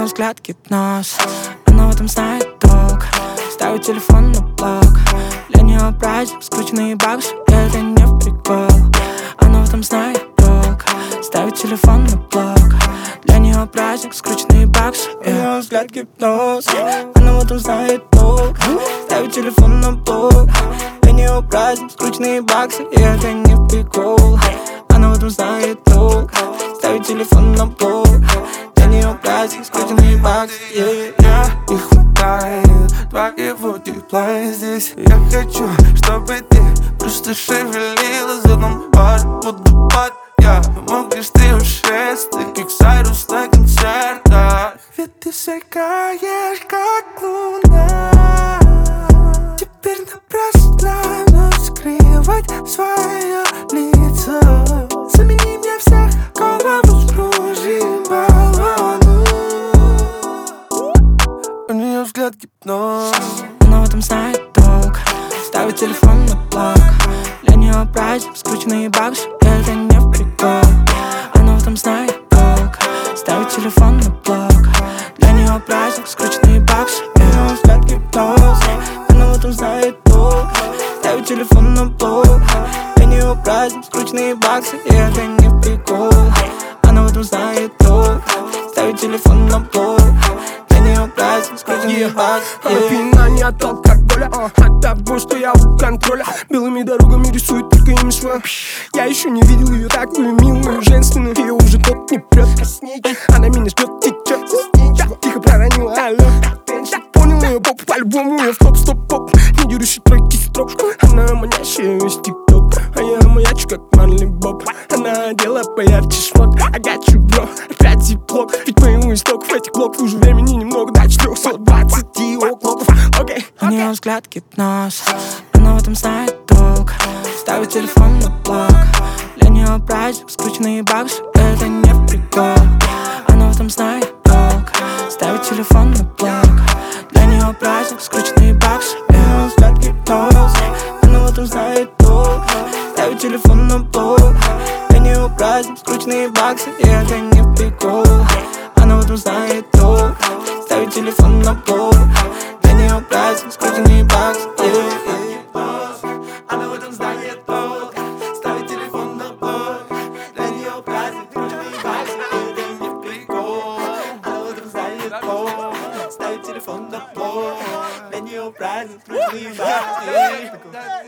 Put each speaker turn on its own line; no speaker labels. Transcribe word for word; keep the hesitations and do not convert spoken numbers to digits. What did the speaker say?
нее взгляд гипноз. Она в этом знает толк. Ставит телефон на блок. Для нее праздник, скрученные баксы, это не в прикол. Она в этом знает толк. Ставит телефон на блок. Для нее праздник, скрученные баксы, у нее взгляд гипноз. Она в этом знает толк. Ставит телефон на блок. Для нее праздник, скрученные баксы, и это не в прикол. Она в этом знает толк. Ставит телефон на блок. Для нее праздник, скрученные баксы, yeah, yeah.
Не хватает твоего тепла здесь. Я хочу, чтобы ты просто шевелилась в этом баре, водопад. Я мог лишь ты ушесть, ты как Сайрус на концертах. Ведь ты сверкаешь, как луна. Теперь напрасно вновь скрывать свое лицо. Замени мне всех, голову скружим баллону. У нее взгляд гипноз.
Она в этом знает толк. Ставит телефон на блок. Для нее праздник, скрученные баксы, это не в прикол. Она в этом знает толк. Ставит телефон на блок. Для нее праздник, скрученные баксы, у нее взгляд гипноз. Она в этом знает толк. Ставит телефон на блок. Для нее праздник, скрученные баксы, и это не в прикол. Она в этом знает толк. Ставит телефон на блок. Для нее праздник, скрученные баксы.
Напинание от алкоголя, от того, что я у контроля. Белыми дорогами рисует только имя свое. Я еще не видел ее такую милую, женственную. Ее уже тот не прет. Она меня ждет, течет. Я тихо проронила алло. Я понял ее поп, по-любому я в топ-стоп-поп. Не дерущий тройки строк. Она манящая из тик-ток, а я маячу как Марли Боб. Она одела поярче шмот. I got you, bro, опять диплок. Ведь моему истоков этих блоков уже времени немного. До четырехсот двадцати оклоков. Окей,
у нее взгляд гипноз. Она в этом знает толк. Ставит телефон на блок. Для нее праздник, скрученные баксы, это не в прикол. Она в этом знает толк. Ставит телефон на блок. Для нее праздник, скрученные баксы, у нее взгляд гипноз. Она в этом знает толк. Ставит телефон на блок. Для нее праздник, скрученные баксы, и это не в прикол. Она в этом знает толк. Ставит телефон на блок. Для нее праздник, скрученные баксы,
Она в этом знает толк. Ставит телефон на блок. Для нее праздник, скрученные баксы, это не прикол. Она в этом знает толк. Ставит телефон на блок. Для нее праздник, скрученные баксы.